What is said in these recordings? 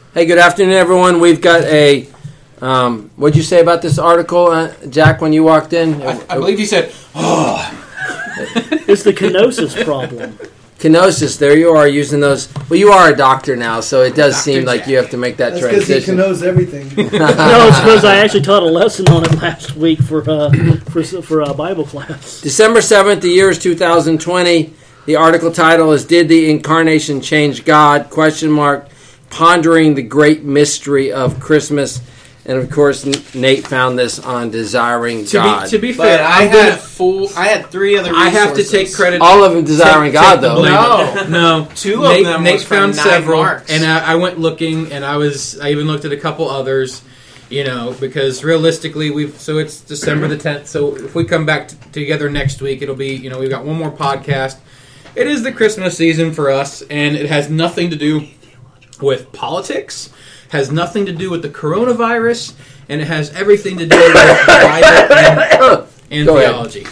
Hey, good afternoon, everyone. We've got a, what'd you say about this article, Jack, when you walked in? I believe you said, oh. It's the kenosis problem. Kenosis, there you are using those. Well, you are a doctor now, so it does seem like you have to make that transition. That's because he knows everything. No, it's because I actually taught a lesson on it last week for Bible class. December 7th, the year is 2020. The article title is, Did the Incarnation Change God? ? Pondering the Great Mystery of Christmas. And, of course, Nate found this on Desiring God. To be fair, I had 3 other resources. I have to take credit. All of them Desiring God, though. No. 2 of them Nate found several, marks. And I went looking, and I even looked at a couple others, because realistically, so it's December the 10th, so if we come back together next week, it'll be, we've got one more podcast. It is the Christmas season for us, and it has nothing to do with politics, has nothing to do with the coronavirus, and it has everything to do with the Bible and theology.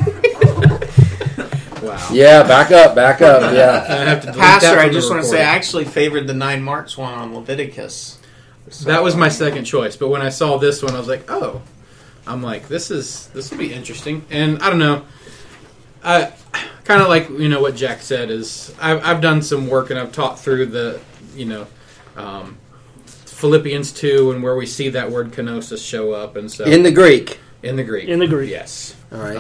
Wow. Yeah, back up. Yeah. I have to Pastor, I just want to say I actually favored the 9 marks one on Leviticus. So, that was my second choice, but when I saw this one, I was like, oh. I'm like, this will be interesting. And I don't know. Kind of like, what Jack said is, I've done some work and I've taught through the, Philippians 2 and where we see that word kenosis show up. And so In the Greek, yes. All right.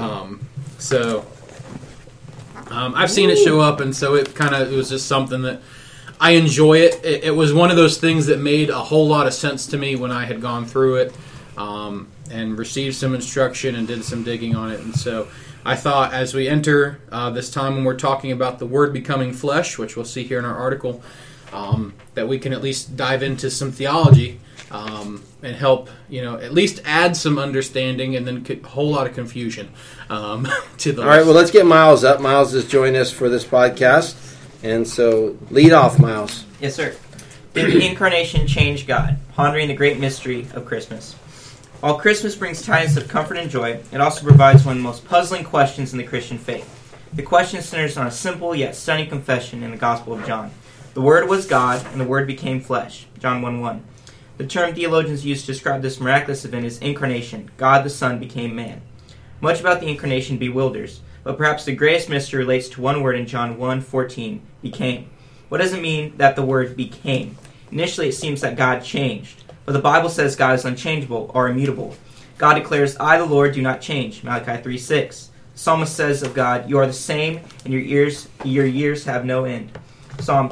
I've seen it show up, and so it was just something that I enjoy it. It was one of those things that made a whole lot of sense to me when I had gone through it and received some instruction and did some digging on it. And so I thought as we enter this time when we're talking about the Word becoming flesh, which we'll see here in our article, that we can at least dive into some theology and help, at least add some understanding and then a whole lot of confusion to the All right, well, let's get Miles up. Miles has joined us for this podcast. And so, lead off, Miles. Yes, sir. Did the Incarnation change God? Pondering the great mystery of Christmas. While Christmas brings tidings of comfort and joy, it also provides one of the most puzzling questions in the Christian faith. The question centers on a simple yet stunning confession in the Gospel of John. The Word was God, and the Word became flesh. John 1:1. The term theologians use to describe this miraculous event is incarnation. God the Son became man. Much about the incarnation bewilders, but perhaps the greatest mystery relates to one word in John 1:14, became. What does it mean that the Word became? Initially, it seems that God changed, but the Bible says God is unchangeable or immutable. God declares, I, the Lord, do not change. Malachi 3:6. The psalmist says of God, you are the same, and your years have no end. Psalm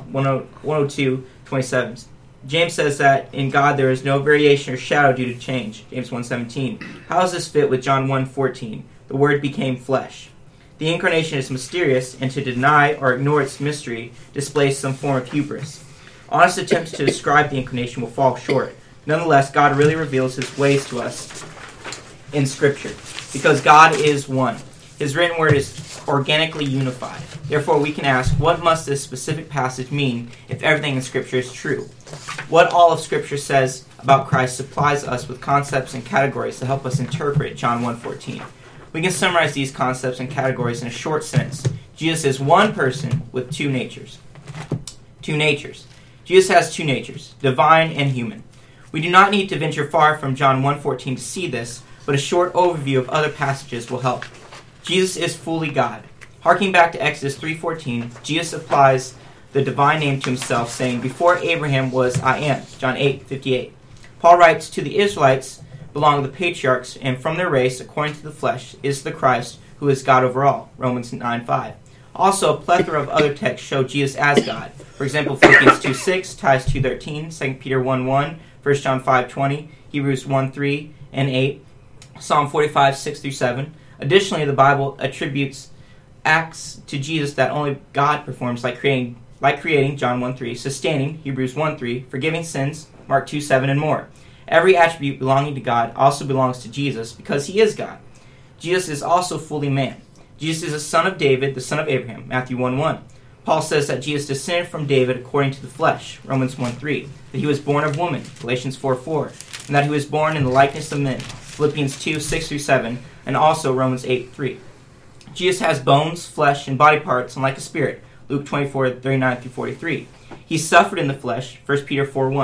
102:27. James says that in God there is no variation or shadow due to change. James 1:17. How does this fit with John 1:14? The Word became flesh. The Incarnation is mysterious, and to deny or ignore its mystery displays some form of hubris. Honest attempts to describe the Incarnation will fall short. Nonetheless, God really reveals His ways to us in Scripture, because God is one. His written Word is organically unified. Therefore, we can ask, what must this specific passage mean if everything in Scripture is true? What all of Scripture says about Christ supplies us with concepts and categories to help us interpret John 1:14. We can summarize these concepts and categories in a short sentence. Jesus is one person with 2 natures. 2 natures. Jesus has 2 natures, divine and human. We do not need to venture far from John 1:14 to see this, but a short overview of other passages will help. Jesus is fully God. Harking back to Exodus 3:14, Jesus applies the divine name to himself, saying, before Abraham was I am, John 8:58. Paul writes, to the Israelites belong the patriarchs, and from their race, according to the flesh, is the Christ, who is God over all, Romans 9:5. Also, a plethora of other texts show Jesus as God. For example, Philippians 2:6, Titus 2:13, 2 Peter 1:1, 1 John 5:20, Hebrews 1:3 and 8, Psalm 45:6-7. Additionally, the Bible attributes acts to Jesus that only God performs, like creating John 1:3, sustaining, Hebrews 1:3, forgiving sins, Mark 2:7, and more. Every attribute belonging to God also belongs to Jesus because he is God. Jesus is also fully man. Jesus is the son of David, the son of Abraham, Matthew 1:1. Paul says that Jesus descended from David according to the flesh, Romans 1:3, that he was born of woman, Galatians 4:4, and that he was born in the likeness of men, Philippians 2:6-7, and also Romans 8:3. Jesus has bones, flesh, and body parts, unlike a spirit, Luke 24:39-43. He suffered in the flesh, 1 Peter 4:1.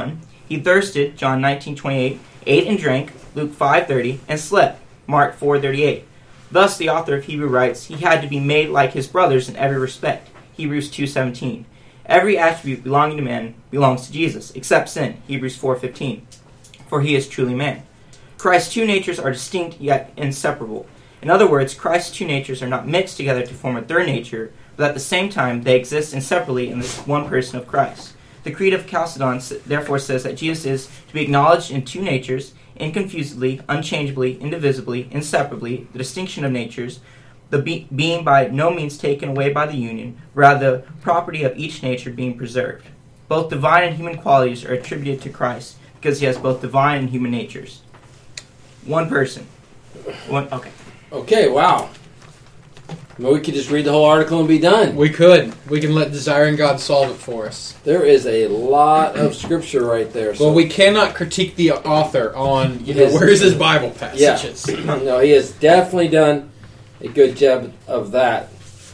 He thirsted, John 19:28, ate and drank, Luke 5:30, and slept, Mark 4:38. Thus, the author of Hebrew writes, he had to be made like his brothers in every respect, Hebrews 2:17. Every attribute belonging to man belongs to Jesus, except sin, Hebrews 4:15, for he is truly man. Christ's two natures are distinct yet inseparable. In other words, Christ's two natures are not mixed together to form a third nature, but at the same time they exist inseparably in this one person of Christ. The Creed of Chalcedon therefore says that Jesus is to be acknowledged in two natures, inconfusedly, unchangeably, indivisibly, inseparably, the distinction of natures, the being by no means taken away by the union, rather the property of each nature being preserved. Both divine and human qualities are attributed to Christ because he has both divine and human natures. One person. Okay. Okay, wow. Well, we could just read the whole article and be done. We could. We can let Desiring God solve it for us. There is a lot of scripture right there. Well, we cannot critique the author on, where's his Bible passages. Yeah. No, he has definitely done a good job of that.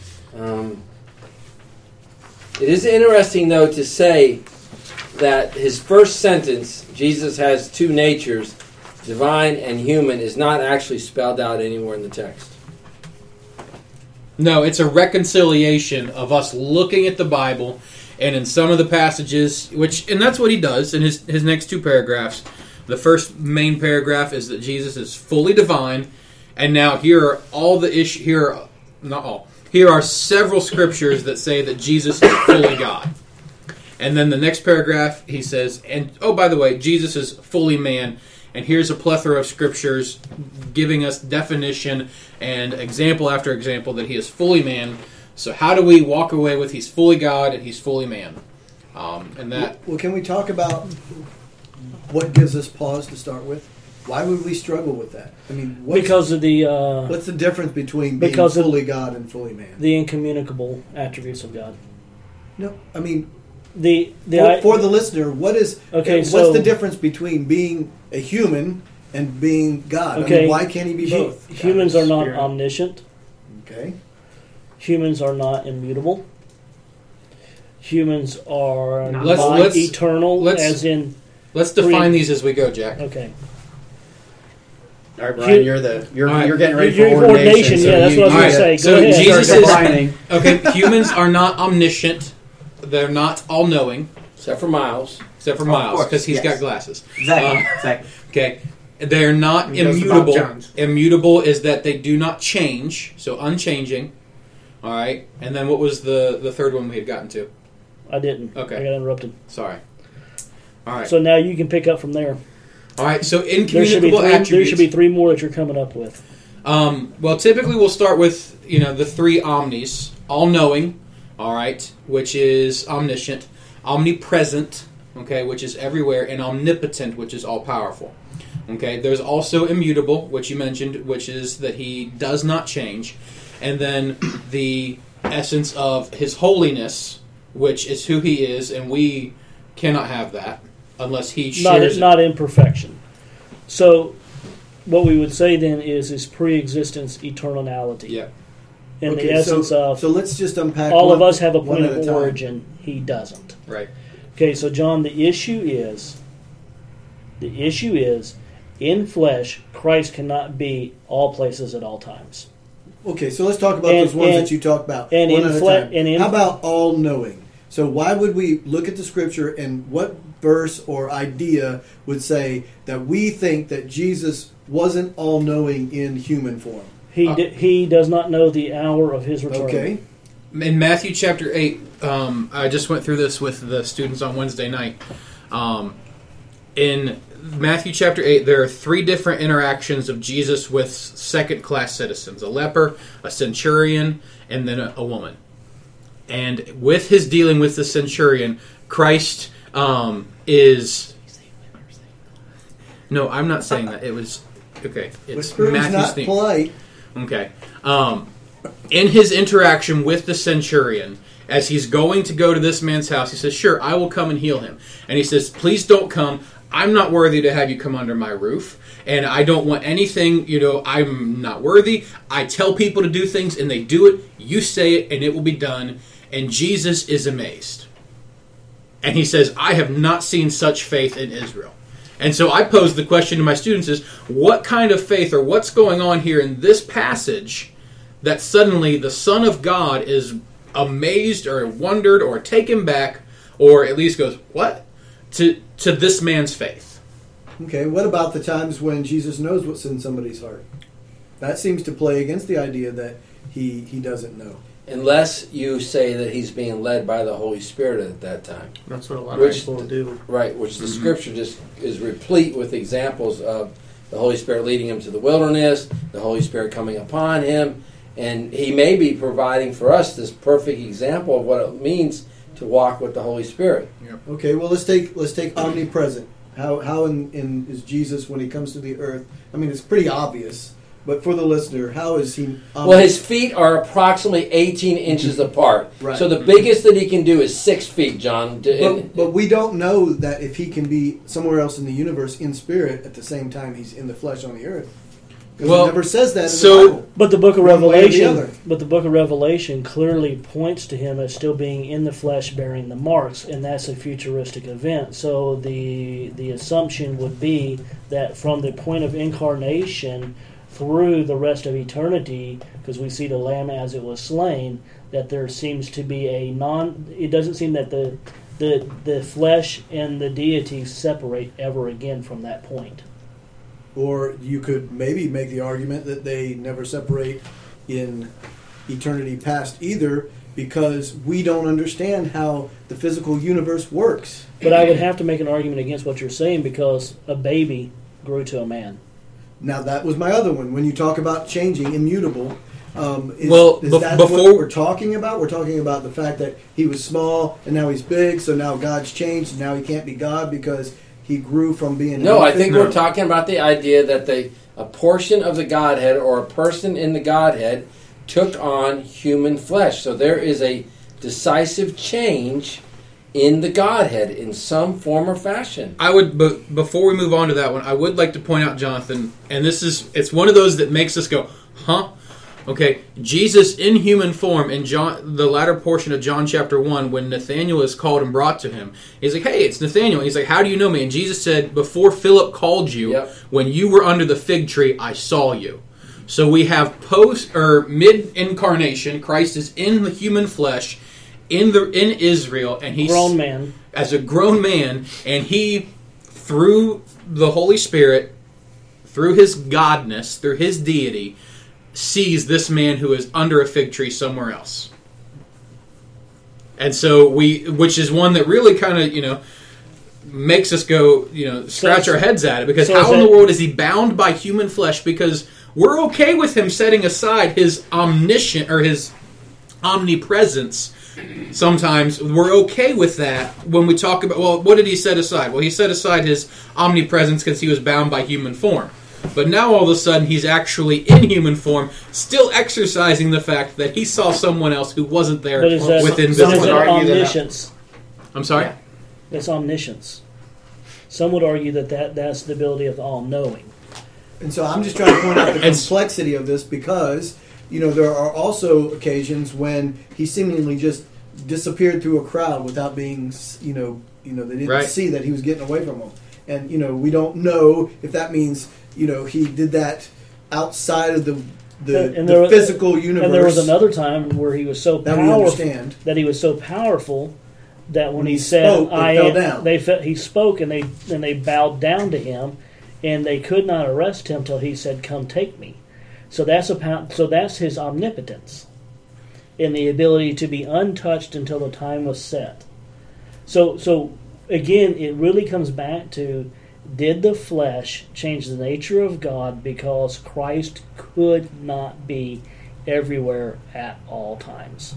It is interesting, though, to say that his first sentence, Jesus has two natures, divine and human, is not actually spelled out anywhere in the text. No, it's a reconciliation of us looking at the Bible, and in some of the passages, and that's what he does in his next two paragraphs. The first main paragraph is that Jesus is fully divine, and now here are all the here are several scriptures that say that Jesus is fully God. And then the next paragraph, he says, and oh, by the way, Jesus is fully man. And here's a plethora of scriptures giving us definition and example after example that he is fully man. So how do we walk away with he's fully God and he's fully man? And that. Well, can we talk about what gives us pause to start with? Why would we struggle with that? I mean, because of the what's the difference between being fully God and fully man? The incommunicable attributes of God. No, I mean, for the listener, what's the difference between being a human and being God? Okay, I mean, why can't he be both? Humans are not omniscient. Okay. Humans are not immutable. Humans are not eternal, as in. Let's define these as we go, Jack. Okay. All right, Brian, you're getting ready for ordination. Yeah, that's what I was going to say. So go ahead. Jesus is okay. Humans are not omniscient. They're not all-knowing, except for Miles, because he's got glasses. Exactly. Okay, they're not immutable. Immutable is that they do not change, so unchanging. All right, and then what was the third one we had gotten to? I didn't. Okay, I got interrupted. Sorry. All right. So now you can pick up from there. All right. So incommunicable attributes. There should be three more that you're coming up with. Well, typically we'll start with the three omnis: all-knowing. All right, which is omniscient, omnipresent, okay, which is everywhere, and omnipotent, which is all-powerful. Okay, there's also immutable, which you mentioned, which is that he does not change, and then the essence of his holiness, which is who he is, and we cannot have that unless he shares not imperfection. So, what we would say then is his pre-existence eternality. Yeah. In the essence of... So let's just unpack all of us have a point of origin. He doesn't. Right. Okay, so John, the issue is, in flesh, Christ cannot be all places at all times. Okay, so let's talk about those ones that you talked about. And one at a time. How about all-knowing? So why would we look at the Scripture and what verse or idea would say that we think that Jesus wasn't all-knowing in human form? He does not know the hour of his return. Okay. In Matthew chapter 8, I just went through this with the students on Wednesday night. In Matthew chapter 8, there are three different interactions of Jesus with second-class citizens: a leper, a centurion, and then a woman. And with his dealing with the centurion, Christ is... No, I'm not saying that. It was... Okay, it's Matthew's not theme. Polite. Okay. In his interaction with the centurion, as he's going to go to this man's house, he says, "Sure, I will come and heal him." And he says, "Please don't come. I'm not worthy to have you come under my roof. And I don't want anything, I'm not worthy. I tell people to do things and they do it. You say it and it will be done." And Jesus is amazed. And he says, I have not seen such faith in Israel. And so I pose the question to my students is, what kind of faith or what's going on here in this passage that suddenly the Son of God is amazed or wondered or taken back or at least goes, what? To this man's faith. Okay, what about the times when Jesus knows what's in somebody's heart? That seems to play against the idea that he doesn't know. Unless you say that he's being led by the Holy Spirit at that time. That's what a lot of people do. Right, which the Scripture just is replete with examples of the Holy Spirit leading him to the wilderness, the Holy Spirit coming upon him, and he may be providing for us this perfect example of what it means to walk with the Holy Spirit. Yep. Okay, well let's take omnipresent. How in is Jesus when he comes to the earth? I mean, it's pretty obvious. But for the listener, how is he... Well, his feet are approximately 18 inches apart. Right. So the biggest that he can do is 6 feet, John. But we don't know that if he can be somewhere else in the universe in spirit at the same time he's in the flesh on the earth. Because it never says that in the Bible. But the book of One way or the Revelation, other. clearly points to him as still being in the flesh, bearing the marks, and that's a futuristic event. So the assumption would be that from the point of incarnation through the rest of eternity, because we see the Lamb as it was slain, that there seems to be it doesn't seem that the flesh and the deity separate ever again from that point. Or you could maybe make the argument that they never separate in eternity past either, because we don't understand how the physical universe works. But I would have to make an argument against what you're saying, because a baby grew to a man. Now, that was my other one. When you talk about changing, immutable, is that what we're talking about? We're talking about the fact that he was small and now he's big, so now God's changed and now he can't be God because he grew from being... No, I think we're talking about the idea that a portion of the Godhead or a person in the Godhead took on human flesh. So there is a decisive change in the Godhead in some form or fashion. But before we move on to that one, I would like to point out, Jonathan, and it's one of those that makes us go, huh? Okay, Jesus in human form in the latter portion of John chapter 1, when Nathanael is called and brought to him, he's like, hey, it's Nathanael. He's like, how do you know me? And Jesus said, before Philip called you, when you were under the fig tree, I saw you. So we have mid-incarnation, Christ is in the human flesh, in Israel, and he's grown man. As a grown man, and he, through the Holy Spirit, through his godness, through his deity, sees this man who is under a fig tree somewhere else. And so which is one that really kind of, makes us go, scratch our heads at it, because how in the world is he bound by human flesh? Because we're okay with him setting aside his omniscient or his omnipresence. Sometimes we're okay with that when we talk about, well, what did he set aside? Well, he set aside his omnipresence because he was bound by human form. But now all of a sudden he's actually in human form, still exercising the fact that he saw someone else who wasn't there within visible. Omniscience. I'm sorry? Yeah. That's omniscience. Some would argue that's the ability of all-knowing. And so I'm just trying to point out the complexity of this, because there are also occasions when he seemingly just disappeared through a crowd without being, they didn't see that he was getting away from them. And, we don't know if that means, he did that outside of the physical universe. And there was another time where he was so powerful that when he said, he spoke and they bowed down to him, and they could not arrest him till he said, come take me. So that's his omnipotence and the ability to be untouched until the time was set. So again, it really comes back to, did the flesh change the nature of God because Christ could not be everywhere at all times?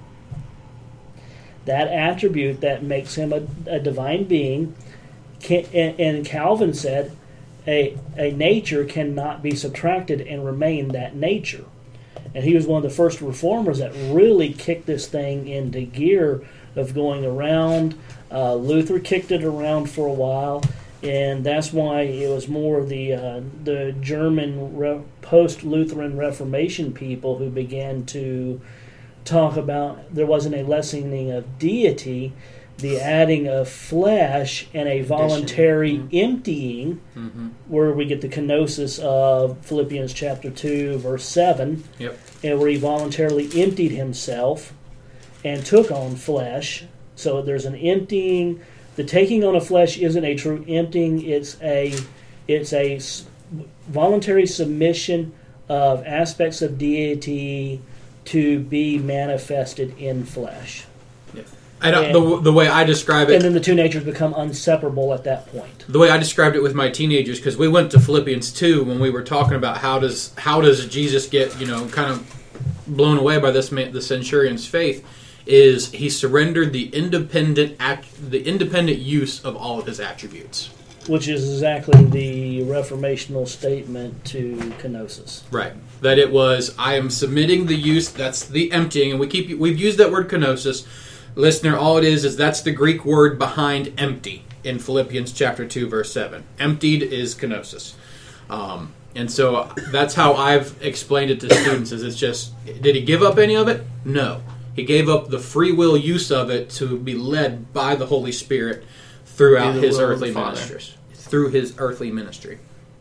That attribute that makes him a divine being, and Calvin said, a nature cannot be subtracted and remain that nature. And he was one of the first reformers that really kicked this thing into gear of going around. Luther kicked it around for a while, and that's why it was more the German post-Lutheran Reformation people who began to talk about there wasn't a lessening of deity, the adding of flesh and a voluntary emptying, where we get the kenosis of Philippians chapter 2, verse 7, and where he voluntarily emptied himself and took on flesh. So there's an emptying. The taking on of flesh isn't a true emptying. It's a voluntary submission of aspects of deity to be manifested in flesh. The way I describe it, and then the two natures become inseparable at that point. The way I described it with my teenagers, because we went to Philippians 2 when we were talking about how does Jesus get kind of blown away by the centurion's faith, is he surrendered the independent use of all of his attributes. Which is exactly the reformational statement to kenosis. Right. That it was, I am submitting the use, that's the emptying, and we've used that word kenosis. Listener, all it is that's the Greek word behind empty in Philippians chapter 2, verse 7. Emptied is kenosis. And so that's how I've explained it to students, is it's just, did he give up any of it? No. He gave up the free will use of it to be led by the Holy Spirit throughout his earthly ministries. Through his earthly ministry.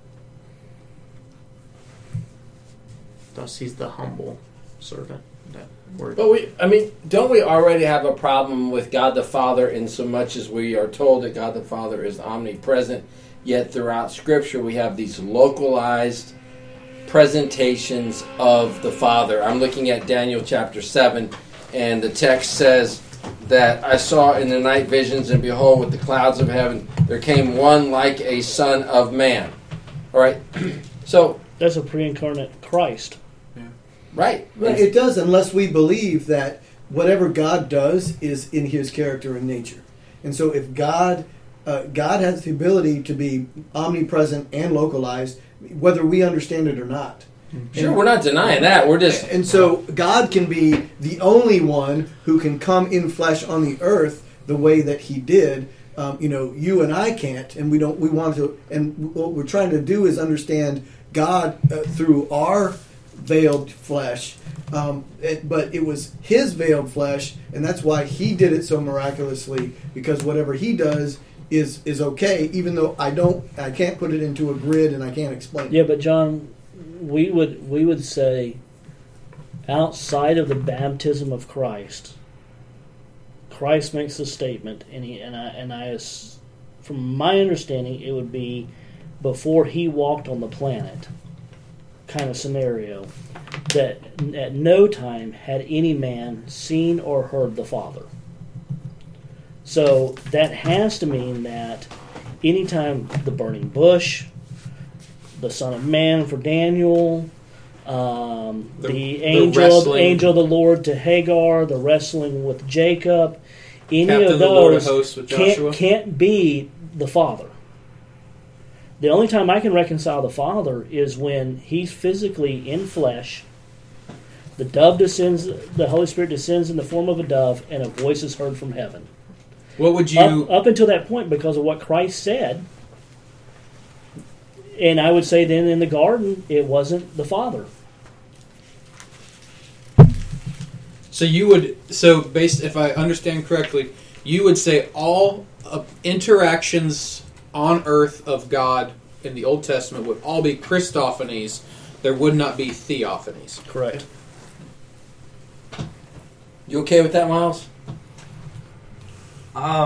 Thus he's the humble servant. That word. But don't we already have a problem with God the Father in so much as we are told that God the Father is omnipresent, yet throughout Scripture we have these localized presentations of the Father. I'm looking at Daniel chapter 7, and the text says that I saw in the night visions, and behold, with the clouds of heaven, there came one like a son of man. All right? So that's a pre-incarnate Christ. Yeah. Right. It does, unless we believe that whatever God does is in his character and nature. And so if God has the ability to be omnipresent and localized, whether we understand it or not. Sure, we're not denying that. We're just... And so God can be the only one who can come in flesh on the earth the way that he did. You and I can't, and we don't. We want to, and what we're trying to do is understand God through our veiled flesh. But it was his veiled flesh, and that's why he did it so miraculously, because whatever he does is okay, even though I can't put it into a grid and I can't explain it. Yeah, but John, we would say outside of the baptism of Christ makes a statement, and from my understanding, it would be before he walked on the planet kind of scenario, that at no time had any man seen or heard the Father. So that has to mean that anytime the burning bush, the Son of Man for Daniel, the angel of the Lord to Hagar, the wrestling with Jacob, any Captain of the Lord of those Hosts with Joshua. can't be the Father. The only time I can reconcile the Father is when he's physically in flesh. The dove descends, the Holy Spirit descends in the form of a dove, and a voice is heard from heaven. What would you... Up until that point, because of what Christ said, and I would say then in the garden, it wasn't the Father. So based, if I understand correctly, you would say all interactions on earth of God in the Old Testament would all be Christophanies. There would not be theophanies. Correct. You okay with that, Miles? I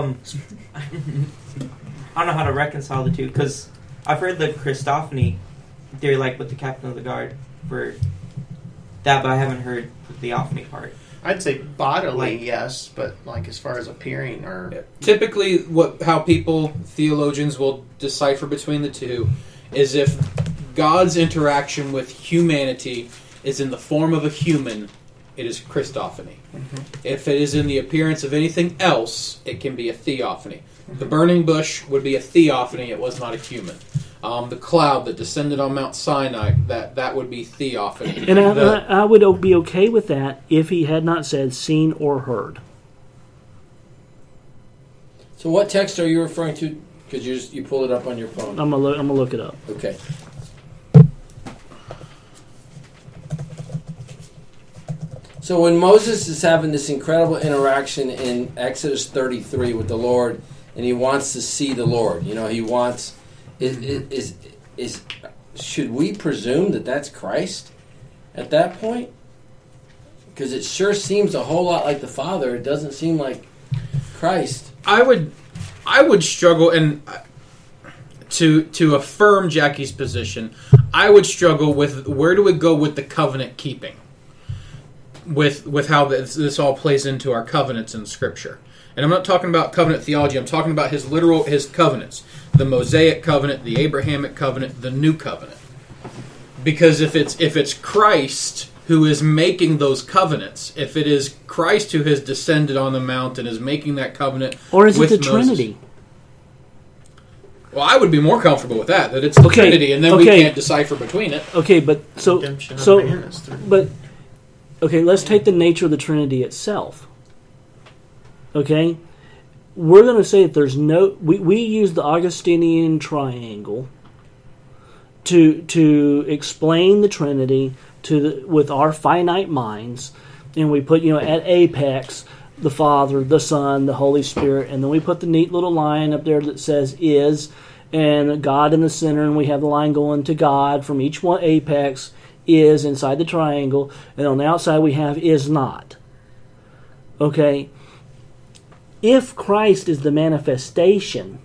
don't know how to reconcile the two, because I've heard the Christophany theory, like with the captain of the guard, for that, but I haven't heard the theophany part. I'd say bodily, yes, but like as far as appearing or... Typically, how theologians will decipher between the two is if God's interaction with humanity is in the form of a human, it is Christophany. Mm-hmm. If it is in the appearance of anything else, it can be a theophany. Mm-hmm. The burning bush would be a theophany, it was not a human. The cloud that descended on Mount Sinai, that would be theophany. And I would be okay with that if he had not said seen or heard. So what text are you referring to? Because you pulled it up on your phone. I'm gonna look it up. Okay. So when Moses is having this incredible interaction in Exodus 33 with the Lord, and he wants to see the Lord, he wants should we presume that that's Christ at that point? Because it sure seems a whole lot like the Father. It doesn't seem like Christ. I would struggle, and to affirm Jackie's position, I would struggle with where do we go with the covenant keeping, with how this all plays into our covenants in Scripture. And I'm not talking about covenant theology. I'm talking about his covenants, the Mosaic covenant, the Abrahamic covenant, the New covenant. Because if it's Christ who is making those covenants, if it is Christ who has descended on the mount and is making that covenant, or is it the Moses, Trinity? Well, I would be more comfortable with that it's the Trinity, and then we can't decipher between it. Okay, but let's take the nature of the Trinity itself. Okay, we're going to say that there's no. We use the Augustinian triangle to explain the Trinity with our finite minds, and we put at apex the Father, the Son, the Holy Spirit, and then we put the neat little line up there that says is, and God in the center, and we have the line going to God from each one apex is inside the triangle, and on the outside we have is not. Okay, if Christ is the manifestation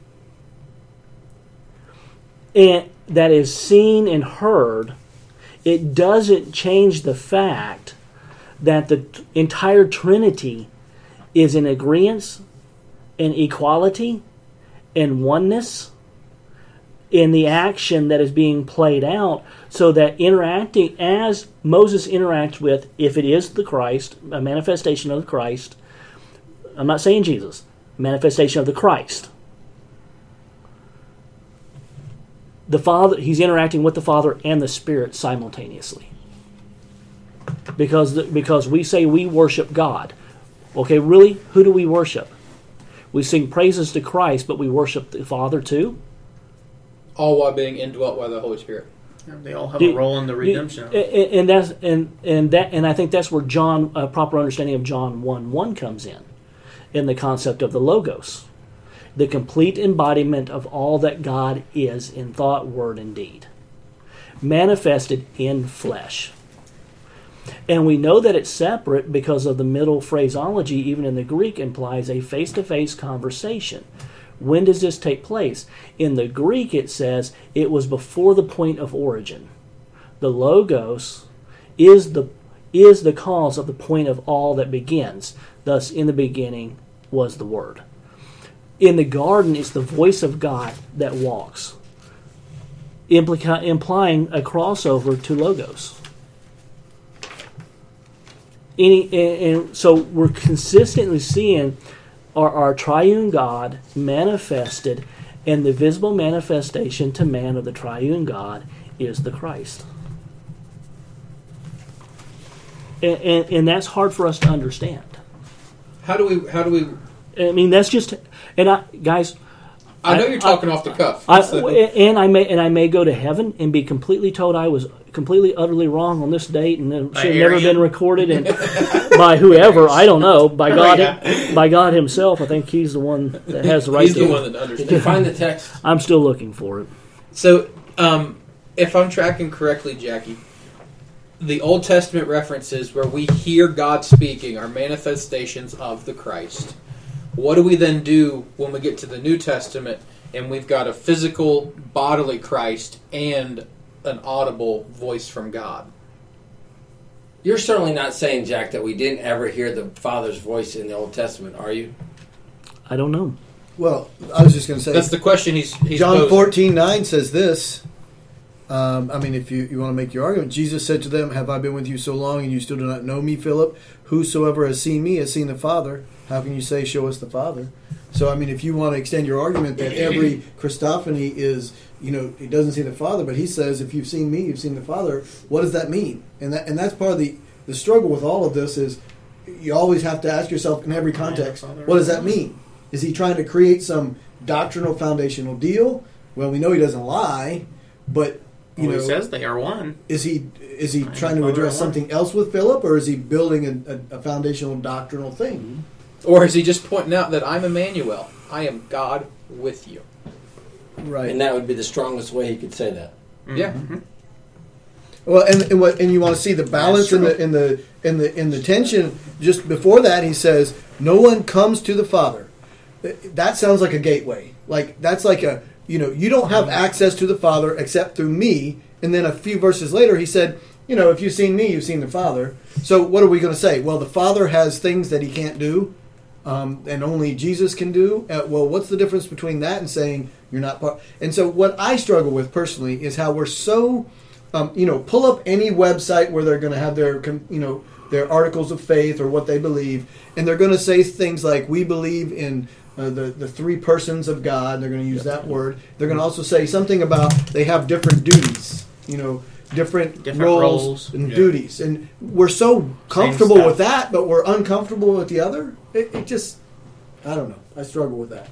and that is seen and heard, it doesn't change the fact that the entire Trinity is in agreement and equality and oneness in the action that is being played out, so that interacting as Moses interacts with, if it is the Christ, a manifestation of the Christ, I'm not saying Jesus, manifestation of the Christ. The Father, he's interacting with the Father and the Spirit simultaneously. Because we say we worship God. Okay, really? Who do we worship? We sing praises to Christ, but we worship the Father too? All while being indwelt by the Holy Spirit. They all have a role in the redemption. And I think that's where a proper understanding of John 1:1 comes in the concept of the Logos. The complete embodiment of all that God is in thought, word, and deed. Manifested in flesh. And we know that it's separate because of the middle phraseology, even in the Greek, implies a face-to-face conversation. When does this take place? In the Greek it says it was before the point of origin. The Logos is the cause of the point of all that begins. Thus, in the beginning was the Word. In the garden, it's the voice of God that walks, implying a crossover to Logos. And so we're consistently seeing our triune God manifested, and the visible manifestation to man of the triune God is the Christ. And that's hard for us to understand. How do we? I mean, that's just, guys. I know you're talking off the cuff. And I may go to heaven and be completely told I was completely, utterly wrong on this date, and it should have never been recorded, and by whoever, I don't know, by God, by God Himself. I think He's the one that has the right. He's the one that understands. Did you find the text? I'm still looking for it. So, if I'm tracking correctly, Jackie, the Old Testament references where we hear God speaking are manifestations of the Christ. What do we then do when we get to the New Testament and we've got a physical, bodily Christ and an audible voice from God? You're certainly not saying, Jack, that we didn't ever hear the Father's voice in the Old Testament, are you? I don't know. Well, I was just going to say... That's the question he's John 14:9 says this. If you want to make your argument, Jesus said to them, "Have I been with you so long, and you still do not know me, Philip? Whosoever has seen me has seen the Father. How can you say, show us the Father?" So, if you want to extend your argument that every Christophany is, it doesn't see the Father, but he says, if you've seen me, you've seen the Father, what does that mean? And that's part of the struggle with all of this is you always have to ask yourself in every context, what does that mean? Is he trying to create some doctrinal foundational deal? Well, we know he doesn't lie, but He says they are one. Is he trying to address something else with Philip, or is he building a foundational doctrinal thing? Or is he just pointing out that I'm Emmanuel? I am God with you. Right. And that would be the strongest way he could say that. Mm-hmm. Yeah. Well, and you want to see the balance in the tension. Just before that, he says, "No one comes to the Father." That sounds like a gateway. Like that's like a you don't have access to the Father except through me. And then a few verses later, he said, if you've seen me, you've seen the Father. So what are we going to say? Well, the Father has things that he can't do, and only Jesus can do. Well, what's the difference between that and saying you're not part? And so what I struggle with personally is how we're so. Pull up any website where they're going to have their articles of faith or what they believe, and they're going to say things like, we believe in the three persons of God. They're going to use that word. They're going to also say something about they have different duties, different roles and duties. And we're so comfortable with that, but we're uncomfortable with the other. It just, I don't know. I struggle with that.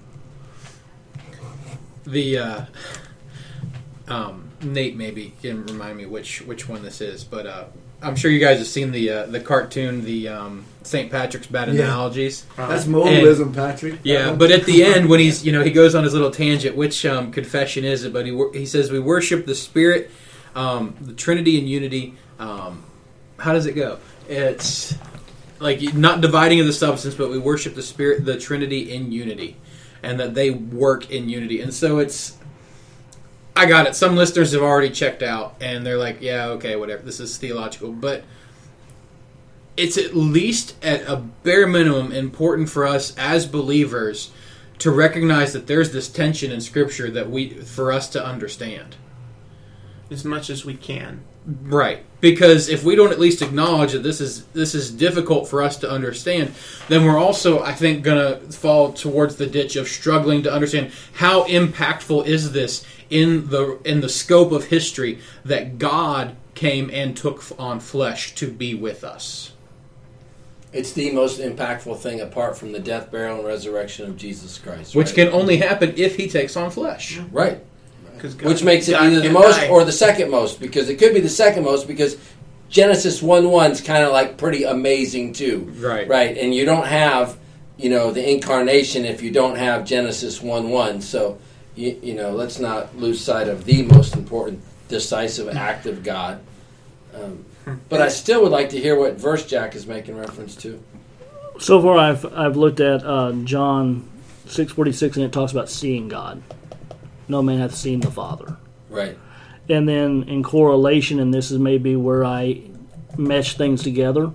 Nate maybe can remind me which one this is, but I'm sure you guys have seen the cartoon, the St. Patrick's Bad Analogies. That's modalism, Patrick. Yeah, but at the end when he's he goes on his little tangent, which confession is it? But he says we worship the Spirit, the Trinity and unity. How does it go? It's like not dividing of the substance, but we worship the Spirit, the Trinity in unity, and that they work in unity. And so it's. I got it. Some listeners have already checked out, and they're like, yeah, okay, whatever. This is theological. But it's at least at a bare minimum important for us as believers to recognize that there's this tension in Scripture for us to understand. As much as we can. Right. Because if we don't at least acknowledge that this is difficult for us to understand, then we're also, I think, going to fall towards the ditch of struggling to understand how impactful is this in the scope of history that God came and took on flesh to be with us. It's the most impactful thing apart from the death, burial, and resurrection of Jesus Christ. Which can only happen if he takes on flesh. Right. Which makes it either the most or the second most, because it could be the second most, because Genesis 1:1 is kind of like pretty amazing too. Right. Right. And you don't have, the incarnation if you don't have Genesis 1:1. So, let's not lose sight of the most important decisive act of God. But I still would like to hear what verse Jack is making reference to. So far, I've looked at John 6:46, and it talks about seeing God. No man hath seen the Father. Right. And then in correlation, and this is maybe where I mesh things together.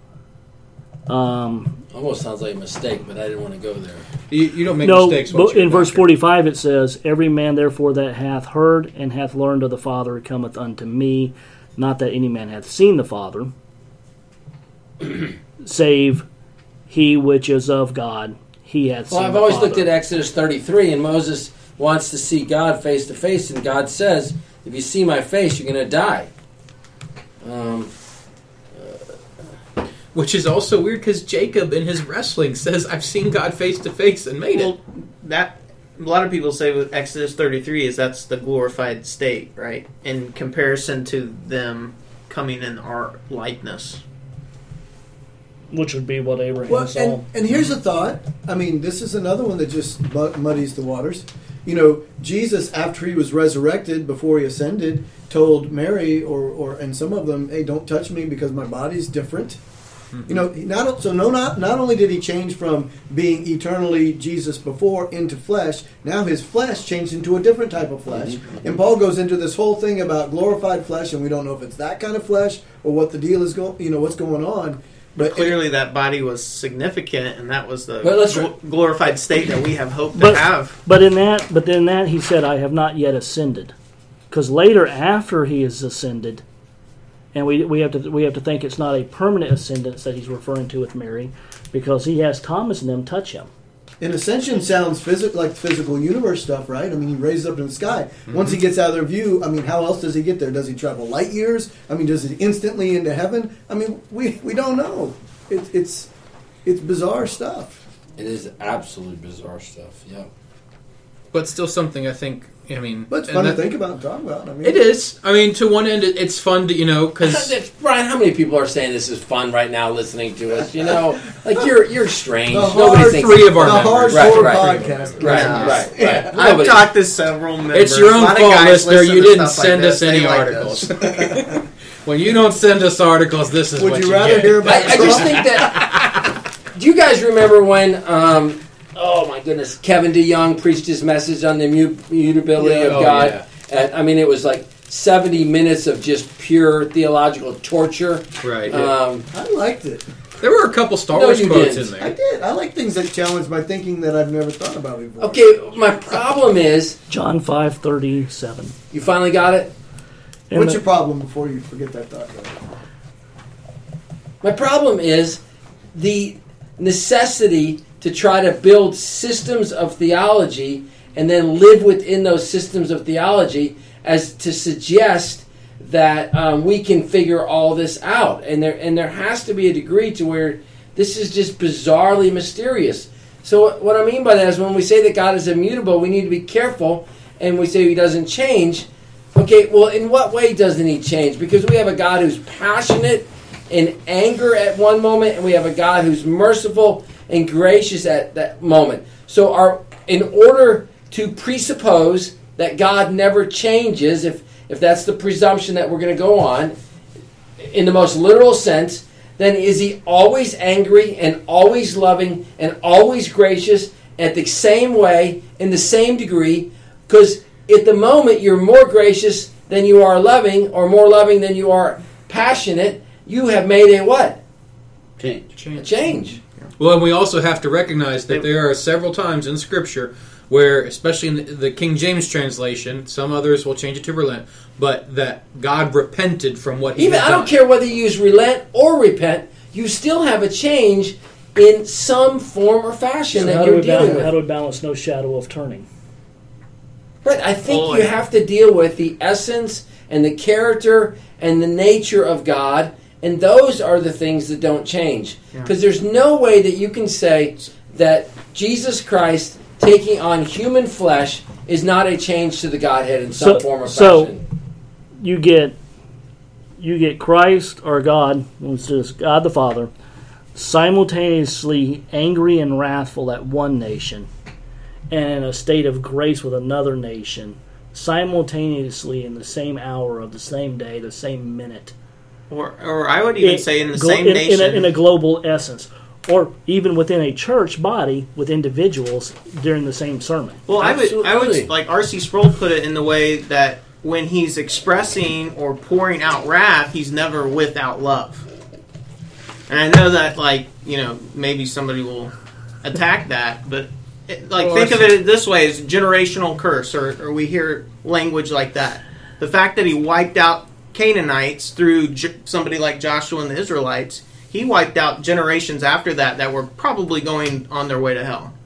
Almost sounds like a mistake, but I didn't want to go there. You don't make mistakes. But in verse 45 it says, every man therefore that hath heard and hath learned of the Father cometh unto me, not that any man hath seen the Father, save he which is of God, he hath seen the Father. Well, I've always looked at Exodus 33, and Moses wants to see God face to face, and God says, if you see my face, you're going to die. Which is also weird, because Jacob in his wrestling says, I've seen God face to face and made it. That a lot of people say with Exodus 33 is that's the glorified state, right? In comparison to them coming in our likeness. Which would be what Abraham saw. And here's a thought. I mean, this is another one that just muddies the waters. Jesus, after he was resurrected, before he ascended, told Mary and some of them, hey, don't touch me because my body's different. Mm-hmm. Not only did he change from being eternally Jesus before into flesh, now his flesh changed into a different type of flesh. Mm-hmm. And Paul goes into this whole thing about glorified flesh, and we don't know if it's that kind of flesh or what the deal is what's going on. But clearly that body was significant, and that was the glorified state that we have hope to have. But in that he said, I have not yet ascended. Because later, after he is ascended, and we have to think it's not a permanent ascendance that he's referring to with Mary, because he has Thomas and them touch him. And ascension sounds like physical universe stuff, right? I mean, he raises up in the sky. Mm-hmm. Once he gets out of their view, I mean, how else does he get there? Does he travel light years? I mean, does he instantly into heaven? I mean, we don't know. It's bizarre stuff. It is absolutely bizarre stuff, yeah. but still something I think. I mean, but it's fun to think about and talk about. I mean, it is. I mean, to one end, it's fun to because Brian, how many people are saying this is fun right now, listening to us? Like you're strange. Nobody thinks three of our members. Hardcore podcast. Right. Yeah. I've talked to several members. It's your own fault, listener. You didn't send us any articles. When you don't send us articles, this is what you rather hear about. I just think that. Do you guys remember when? Oh my goodness! Kevin DeYoung preached his message on the immutability of God. Yeah. And, I mean, it was like 70 minutes of just pure theological torture. Right. I liked it. There were a couple Star Wars quotes in there. I did. I like things that challenge my thinking that I've never thought about before. Okay, my problem is John 5:37. You finally got it? What's your problem before you forget that thought? My problem is the necessity to try to build systems of theology and then live within those systems of theology as to suggest that we can figure all this out. And there has to be a degree to where this is just bizarrely mysterious. So what I mean by that is when we say that God is immutable, we need to be careful, and we say He doesn't change. Okay, well, in what way doesn't He change? Because we have a God who's passionate in anger at one moment, and we have a God who's merciful and gracious at that moment. So in order to presuppose that God never changes, if that's the presumption that we're going to go on, in the most literal sense, then is He always angry and always loving and always gracious at the same way, in the same degree? Because at the moment you're more gracious than you are loving, or more loving than you are passionate, you have made a what? Change. Well, and we also have to recognize that there are several times in Scripture where, especially in the King James translation, some others will change it to relent, but that God repented from what He had done. I don't care whether you use relent or repent, you still have a change in some form or fashion that you're dealing with. How do we balance no shadow of turning? Right, I think you have to deal with the essence and the character and the nature of God, and those are the things that don't change. Because there's no way that you can say that Jesus Christ taking on human flesh is not a change to the Godhead in some form or fashion. So you get Christ or God, it's just God the Father, simultaneously angry and wrathful at one nation, and in a state of grace with another nation, simultaneously in the same hour of the same day, the same minute. Or I would even say in the same nation. In a global essence. Or even within a church body with individuals during the same sermon. Well, I would like R.C. Sproul put it in the way that when he's expressing or pouring out wrath, he's never without love. And I know that, maybe somebody will attack that, but think of it this way: as generational curse, or we hear language like that. The fact that he wiped out Canaanites through somebody like Joshua and the Israelites, he wiped out generations after that were probably going on their way to hell.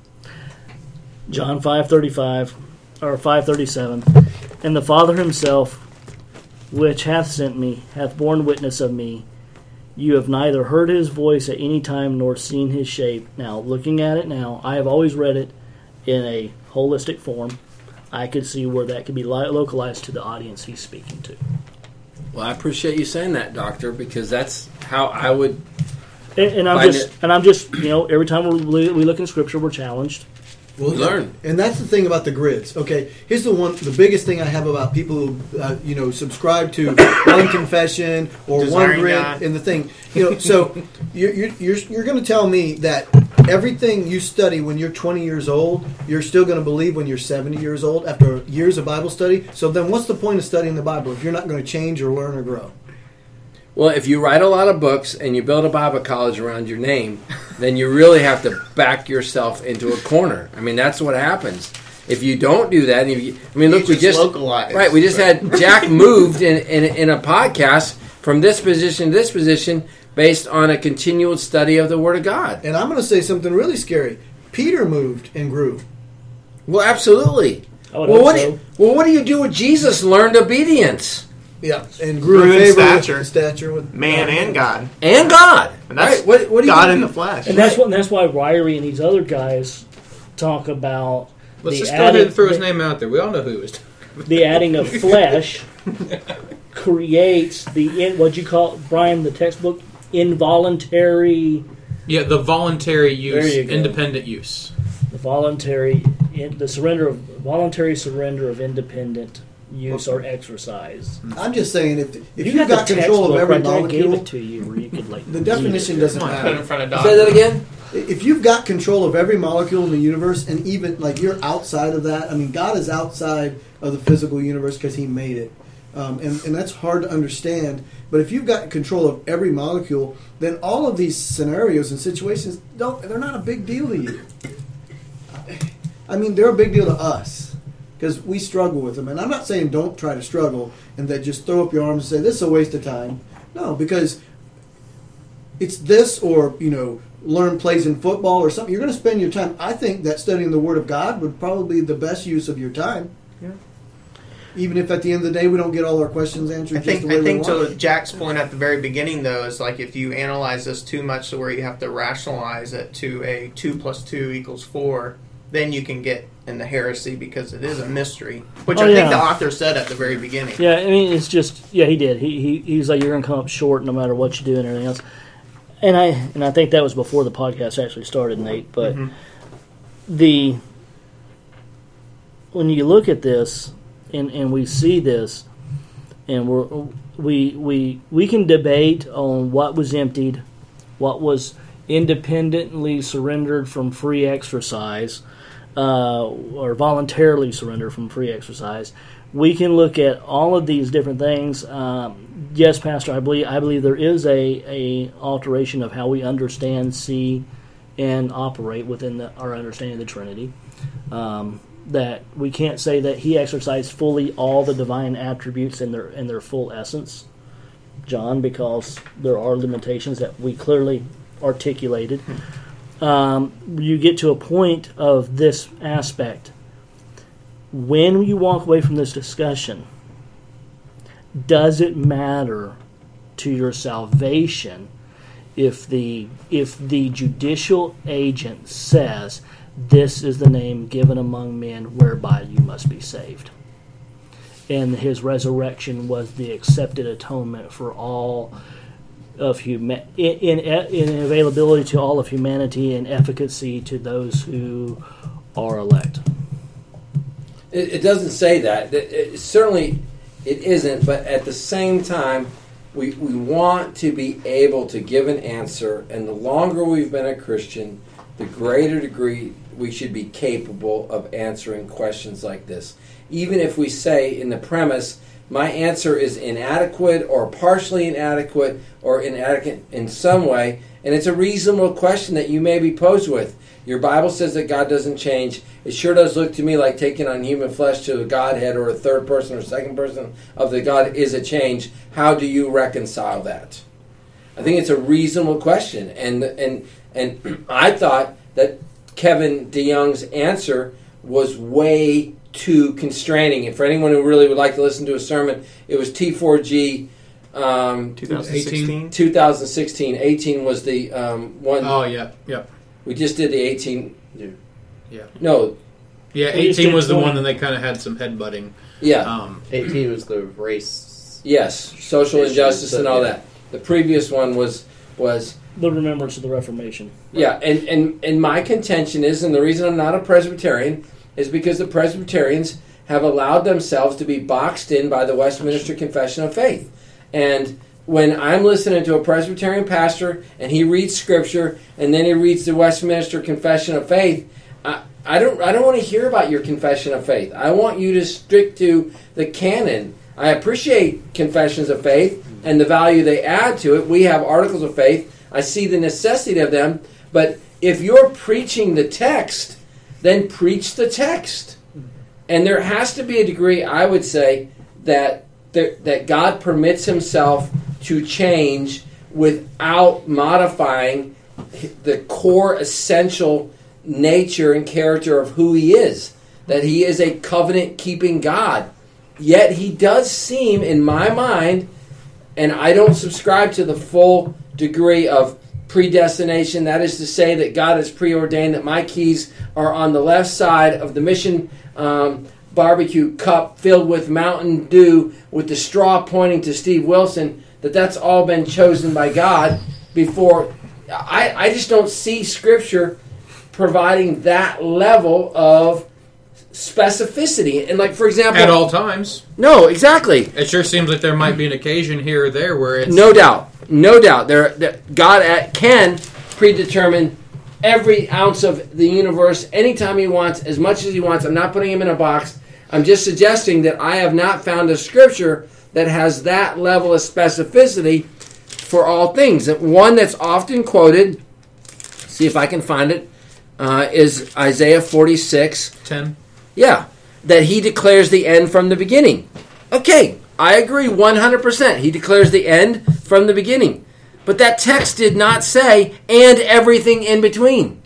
John 5:35 or 5:37, and the Father Himself, which hath sent me, hath borne witness of me. You have neither heard His voice at any time nor seen His shape. Now, looking at it now, I have always read it in a holistic form. I could see where that could be localized to the audience He's speaking to. Well, I appreciate you saying that, Doctor, because that's how I would. And I'm just, every time we look in Scripture, we're challenged. We'll learn, and that's the thing about the grids. Okay, here's the biggest thing I have about people who subscribe to one confession or Desiring one grid God. In the thing. So you're going to tell me that everything you study when you're 20 years old, you're still going to believe when you're 70 years old after years of Bible study. So then, what's the point of studying the Bible if you're not going to change or learn or grow? Well, if you write a lot of books and you build a Bible college around your name, then you really have to back yourself into a corner. I mean, that's what happens. If you don't do that, look, we just localize. Right, we just had Jack moved in a podcast from this position to this position based on a continual study of the Word of God. And I'm going to say something really scary. Peter moved and grew. Well, absolutely. What do you do with Jesus? Learned obedience. Yeah, and grew in stature with man and God. And God. And that's right. What do you God in the flesh. And that's why Ryrie and these other guys talk about Let's just go ahead and throw his name out there. We all know who he was. The adding of flesh creates what you call, Brian, the textbook, involuntary. Yeah, the voluntary use, independent use. The voluntary surrender of independent use or exercise. I'm just saying, if you've got control of every molecule, I gave it to you, where you could the definition doesn't matter. Put it in front of Doc. Say that again. If you've got control of every molecule in the universe, and even like you're outside of that, I mean, God is outside of the physical universe because He made it, and that's hard to understand. But if you've got control of every molecule, then all of these scenarios and situations they're not a big deal to you. I mean, they're a big deal to us because we struggle with them. And I'm not saying don't try to struggle and that just throw up your arms and say this is a waste of time. No, because it's this or learn plays in football or something. You're going to spend your time. I think that studying the Word of God would probably be the best use of your time. Yeah. Even if at the end of the day we don't get all our questions answered. I think to Jack's point at the very beginning, though, is like if you analyze this too much to where you have to rationalize it to a 2 + 2 = 4, then you can get in the heresy because it is a mystery, which I think the author said at the very beginning. Yeah, I mean, it's just, he did. He's like, you're going to come up short no matter what you do and everything else. And I think that was before the podcast actually started, Nate. But when you look at this and we see this, and we can debate on what was emptied, what was independently surrendered from free exercise, or voluntarily surrendered from free exercise. We can look at all of these different things. Yes, Pastor, I believe there is a alteration of how we understand, see, and operate within our understanding of the Trinity. That we can't say that He exercised fully all the divine attributes in their full essence, John, because there are limitations that we clearly articulated. You get to a point of this aspect. When you walk away from this discussion, does it matter to your salvation if the judicial agent says this is the name given among men whereby you must be saved, and His resurrection was the accepted atonement for all of in availability to all of humanity and efficacy to those who are elect? It doesn't say that. Certainly it isn't, but at the same time, we want to be able to give an answer, and the longer we've been a Christian, the greater degree we should be capable of answering questions like this. Even if we say in the premise, my answer is inadequate or partially inadequate or inadequate in some way, and it's a reasonable question that you may be posed with. Your Bible says that God doesn't change. It sure does look to me like taking on human flesh to a Godhead or a third person or second person of the God is a change. How do you reconcile that? I think it's a reasonable question, and I thought that Kevin DeYoung's answer was way too constraining. And for anyone who really would like to listen to a sermon, it was T4G 2016. 18 was the one. Oh, yeah. We just did the 18. Yeah. No. Yeah, 18 was the one that they kind of had some headbutting. Yeah. 18 was the race. Yes, social injustice and all that. The previous one was the remembrance of the Reformation. Yeah, and my contention is, and the reason I'm not a Presbyterian, is because the Presbyterians have allowed themselves to be boxed in by the Westminster Confession of Faith. And when I'm listening to a Presbyterian pastor and he reads Scripture and then he reads the Westminster Confession of Faith, I don't want to hear about your Confession of Faith. I want you to stick to the canon. I appreciate confessions of faith and the value they add to it. We have articles of faith. I see the necessity of them. But if you're preaching the text, then preach the text. And there has to be a degree, I would say, that God permits Himself to change without modifying the core essential nature and character of who He is. That He is a covenant-keeping God. Yet He does seem, in my mind, and I don't subscribe to the full degree of predestination. That is to say that God has preordained that my keys are on the left side of the Mission barbecue cup filled with Mountain Dew with the straw pointing to Steve Wilson, that's all been chosen by God before. I just don't see Scripture providing that level of specificity. And like, for example... At all times. No, exactly. It sure seems like there might be an occasion here or there where it's... No doubt. God can predetermine every ounce of the universe anytime He wants, as much as He wants. I'm not putting Him in a box. I'm just suggesting that I have not found a Scripture that has that level of specificity for all things. One that's often quoted, see if I can find it, is Isaiah 46:10. Yeah, that He declares the end from the beginning. Okay, I agree 100%. He declares the end from the beginning. But that text did not say, and everything in between.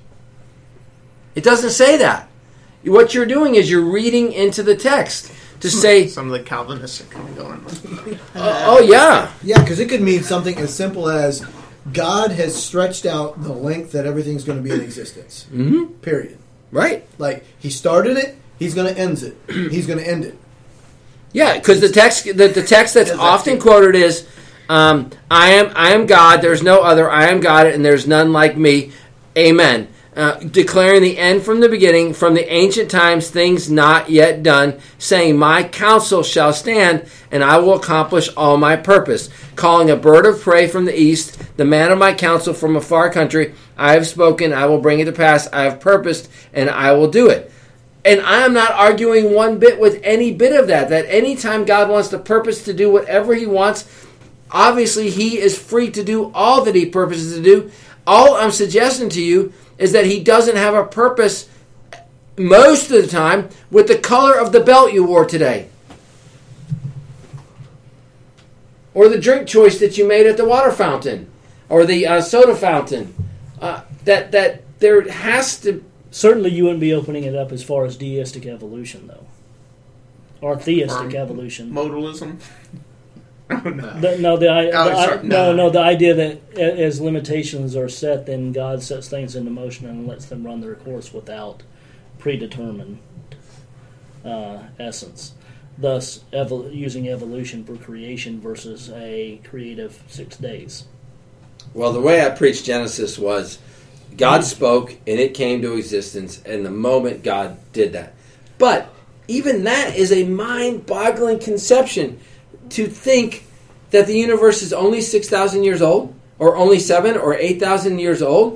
It doesn't say that. What you're doing is you're reading into the text to say... Some of the Calvinists are kind of going... oh, yeah. Yeah, because it could mean something as simple as God has stretched out the length that everything's going to be in existence. Mm-hmm. Period. Right. Like, He started it, He's going to end it. He's going to end it. Yeah, because the text that's often quoted is, I am God, there's no other, I am God, and there's none like me. Amen. Declaring the end from the beginning, from the ancient times, things not yet done, saying, my counsel shall stand, and I will accomplish all my purpose. Calling a bird of prey from the east, the man of my counsel from a far country, I have spoken, I will bring it to pass, I have purposed, and I will do it. And I am not arguing one bit with any bit of that anytime God wants to purpose to do whatever He wants, obviously He is free to do all that He purposes to do. All I'm suggesting to you is that He doesn't have a purpose most of the time with the color of the belt you wore today. Or the drink choice that you made at the water fountain. Or the soda fountain. That there has to... Certainly you wouldn't be opening it up as far as deistic evolution, though. Or theistic evolution. Modalism? The idea that as limitations are set, then God sets things into motion and lets them run their course without predetermined essence. Thus, using evolution for creation versus a creative 6 days. Well, the way I preached Genesis was God spoke and it came to existence, and the moment God did that. But even that is a mind-boggling conception, to think that the universe is only 6,000 years old, or only 7 or 8,000 years old.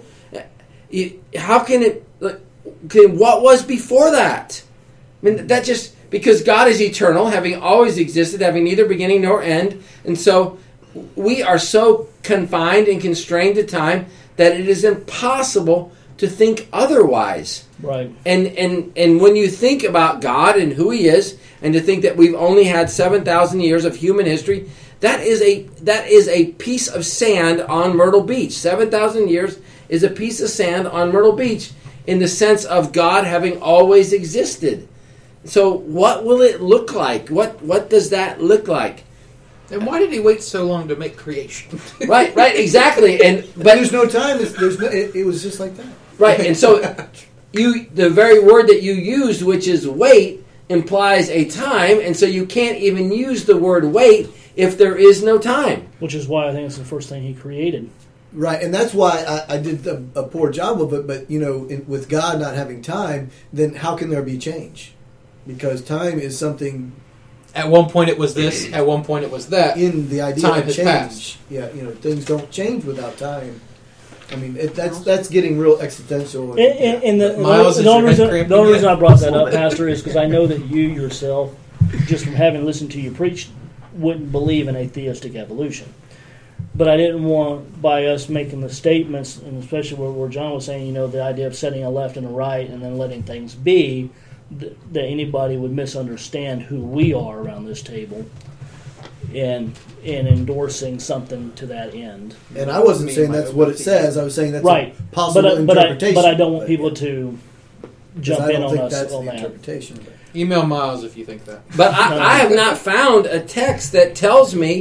How can it? What was before that? I mean, that just because God is eternal, having always existed, having neither beginning nor end, and so we are so confined and constrained to time that it is impossible to think otherwise. Right. And when you think about God and who He is, and to think that we've only had 7,000 years of human history, that is a piece of sand on Myrtle Beach. 7,000 years is a piece of sand on Myrtle Beach in the sense of God having always existed. So what will it look like? What does that look like? And why did He wait so long to make creation? Right, exactly. But there's no time. It was just like that. Right, and so the very word that you used, which is wait, implies a time, and so you can't even use the word wait if there is no time. Which is why I think it's the first thing He created. Right, and that's why I did a poor job of it. But with God not having time, then how can there be change? Because time is something. At one point it was this. At one point it was that. In the idea time of change, passed. Yeah, things don't change without time. I mean, that's getting real existential. The only reason I brought that up, Pastor, is because I know that you yourself, just from having listened to you preach, wouldn't believe in a theistic evolution. But I didn't want, by us making the statements, and especially where John was saying, the idea of setting a left and a right and then letting things be, that anybody would misunderstand who we are around this table and endorsing something to that end. And I wasn't saying that's what it says. I was saying that's right. a possible interpretation. But I don't want people to jump in on us that's on the that. Interpretation. Email Miles if you think that. But I have not found a text that tells me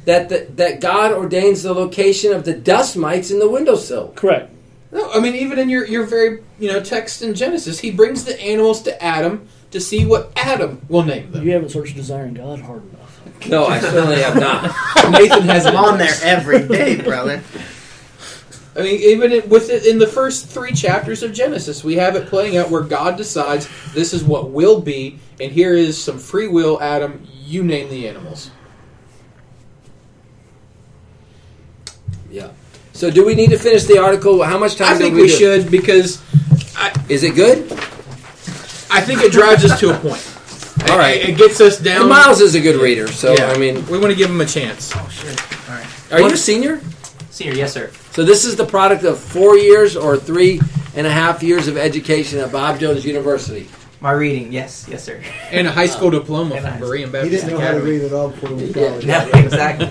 that God ordains the location of the dust mites in the windowsill. Correct. No, I mean, even in your very text in Genesis, he brings the animals to Adam to see what Adam will name them. You haven't searched Desiring God hard enough. No, I certainly have not. Nathan has I'm on there every day, brother. I mean, even in the first 3 chapters of Genesis, we have it playing out where God decides this is what will be, and here is some free will, Adam, you name the animals. Yeah. So do we need to finish the article? How much time I think do we should, because... Is it good? I think it drives us to a point. All right. It gets us down... And Miles is a good reader, so, yeah, I mean... We want to give him a chance. Oh, shit. All right. Are you a senior? Senior, yes, sir. So this is the product of 4 years or 3.5 years of education at Bob Jones University. My reading, yes, sir. And a high school diploma from Berean Baptist He didn't know how to read at all before he was college. No, exactly.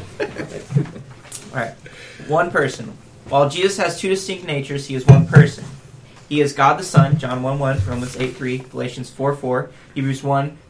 All right. One person. While Jesus has 2 distinct natures, he is one person. He is God the Son, John 1:1, Romans 8:3, Galatians 4:4, Hebrews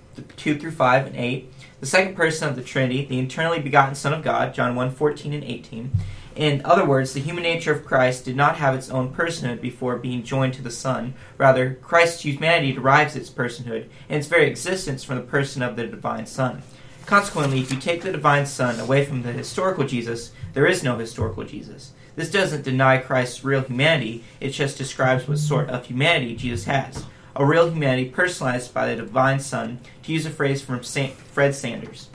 1:2-5 and 8. The second person of the Trinity, the eternally begotten Son of God, John 1:14 and 18. In other words, the human nature of Christ did not have its own personhood before being joined to the Son. Rather, Christ's humanity derives its personhood and its very existence from the person of the divine Son. Consequently, if you take the divine Son away from the historical Jesus, there is no historical Jesus. This doesn't deny Christ's real humanity, it just describes what sort of humanity Jesus has. A real humanity personalized by the divine Son, to use a phrase from Fred Sanders.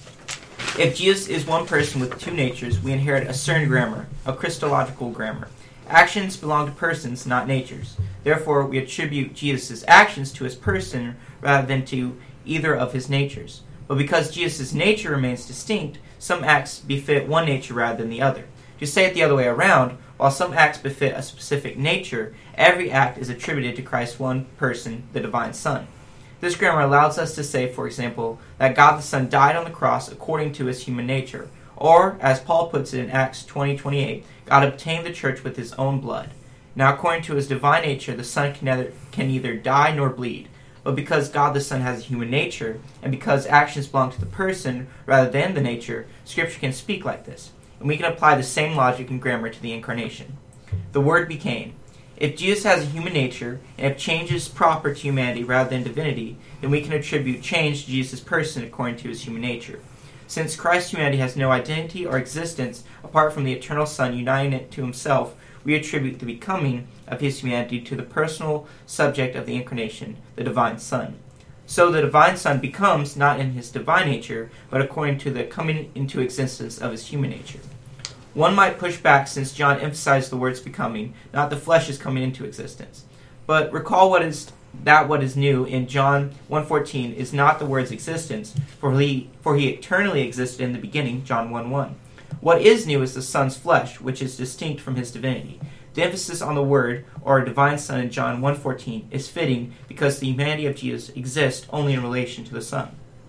If Jesus is one person with 2 natures, we inherit a certain grammar, a Christological grammar. Actions belong to persons, not natures. Therefore, we attribute Jesus' actions to his person rather than to either of his natures. But because Jesus' nature remains distinct, some acts befit one nature rather than the other. To say it the other way around, while some acts befit a specific nature, every act is attributed to Christ's one person, the divine Son. This grammar allows us to say, for example, that God the Son died on the cross according to his human nature. Or, as Paul puts it in Acts 20:28, God obtained the church with his own blood. Now, according to his divine nature, the Son can neither die nor bleed. But because God the Son has a human nature, and because actions belong to the person rather than the nature, Scripture can speak like this. And we can apply the same logic and grammar to the Incarnation. The Word became. If Jesus has a human nature, and if change is proper to humanity rather than divinity, then we can attribute change to Jesus' person according to his human nature. Since Christ's humanity has no identity or existence apart from the eternal Son uniting it to himself, we attribute the becoming of his humanity to the personal subject of the Incarnation, the divine Son. So the divine Son becomes not in his divine nature, but according to the coming into existence of his human nature. One might push back since John emphasized the words becoming, not the flesh is coming into existence. But recall what is new in John 1:14 is not the word's existence, for he eternally existed in the beginning, John 1:1. What is new is the Son's flesh, which is distinct from his divinity. The emphasis on the Word, or divine Son in John 1:14, is fitting because the humanity of Jesus exists only in relation to the Son.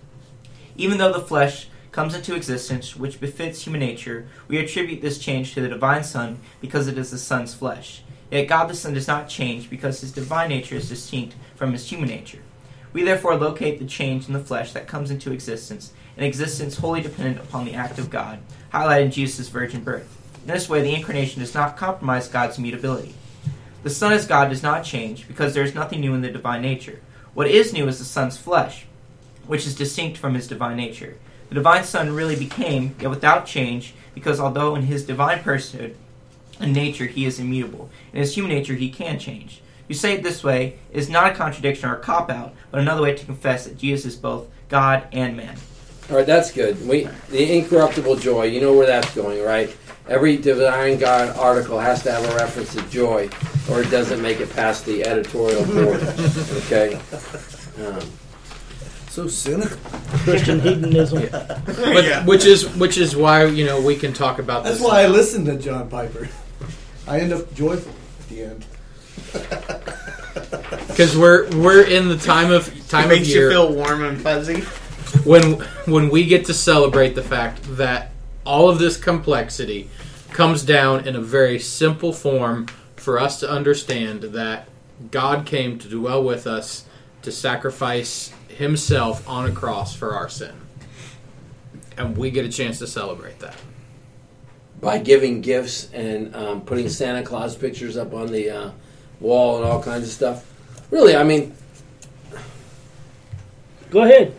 Even though the flesh comes into existence, which befits human nature, we attribute this change to the divine Son because it is the Son's flesh. Yet God the Son does not change because his divine nature is distinct from his human nature. We therefore locate the change in the flesh that comes into existence, an existence wholly dependent upon the act of God, highlighted in Jesus' virgin birth. In this way, the Incarnation does not compromise God's immutability. The Son as God does not change because there is nothing new in the divine nature. What is new is the Son's flesh, which is distinct from his divine nature. The divine Son really became, yet without change, because although in his divine personhood and nature he is immutable, in his human nature he can change. You say it this way is not a contradiction or a cop-out, but another way to confess that Jesus is both God and man. All right, that's good. The incorruptible joy, you know where that's going, right? Every Divine God article has to have a reference to joy, or it doesn't make it past the editorial board. Okay? So cynical. Christian hedonism. But, which is why we can talk about this. That's why I listen to John Piper. I end up joyful at the end. Because we're in the time of year. Makes you feel warm and fuzzy. When we get to celebrate the fact that all of this complexity comes down in a very simple form for us to understand that God came to dwell with us to sacrifice himself on a cross for our sin. and we get a chance to celebrate that. By giving gifts and putting Santa Claus pictures up on the wall and all kinds of stuff. Really, I mean... Go ahead.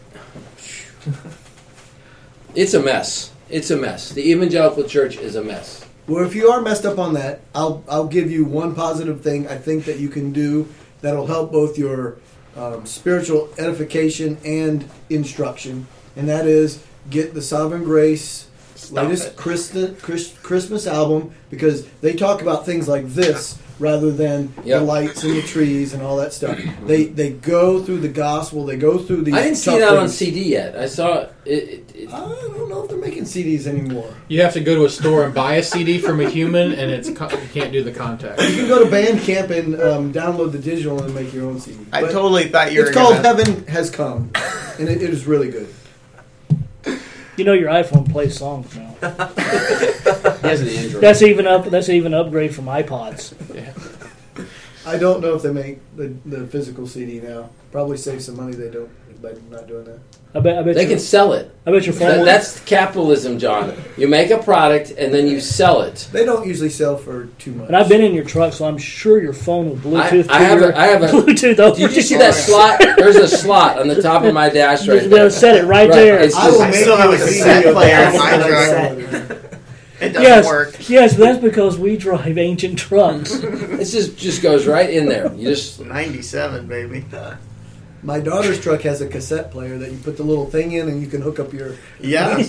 It's a mess. It's a mess. The evangelical church is a mess. Well, if you are messed up on that, I'll give you one positive thing I think that you can do that'll help both your spiritual edification and instruction, and that is get the Sovereign Grace latest Christmas album, because they talk about things like this rather than the lights and the trees and all that stuff. They go through the gospel. They go through these. I didn't see that on CD yet. I saw it. I don't know if they're making CDs anymore. You have to go to a store and buy a CD from a human, and you can't do the contact. You can go to Bandcamp and download the digital and make your own CD. I totally thought you were. It's called Heaven Has Come, and it is really good. You know your iPhone plays songs now. He has an Android. That's even upgrade from iPods. Yeah. I don't know if they make the physical CD now. Probably save some money. They don't by not doing that. I bet they can sell it. I bet your phone. That's capitalism, John. You make a product and then you sell it. They don't usually sell for too much. And I've been in your truck, so I'm sure your phone with Bluetooth. I have a Bluetooth over. Did you see that slot? There's a slot on the top of my dash right there. They'll set it right there. It's I still have a cassette player in my truck. It doesn't work. Yes, but that's because we drive ancient trucks. It just goes right in there. You just 97, baby. My daughter's truck has a cassette player that you put the little thing in and you can hook up your... Yes,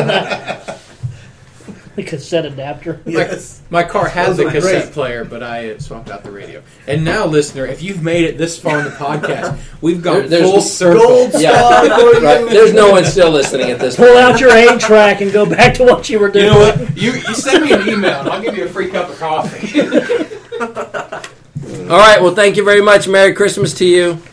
The cassette adapter. Yes. My car has a cassette great. player, but I swapped out the radio. And now, listener, if you've made it this far in the podcast, we've gone full circle. Gold star for you. right. There's no one still listening at this Pull point. out your 8-track and go back to what you were doing. You know what? You send me an email, and I'll give you a free cup of coffee. All right. Well, thank you very much. Merry Christmas to you.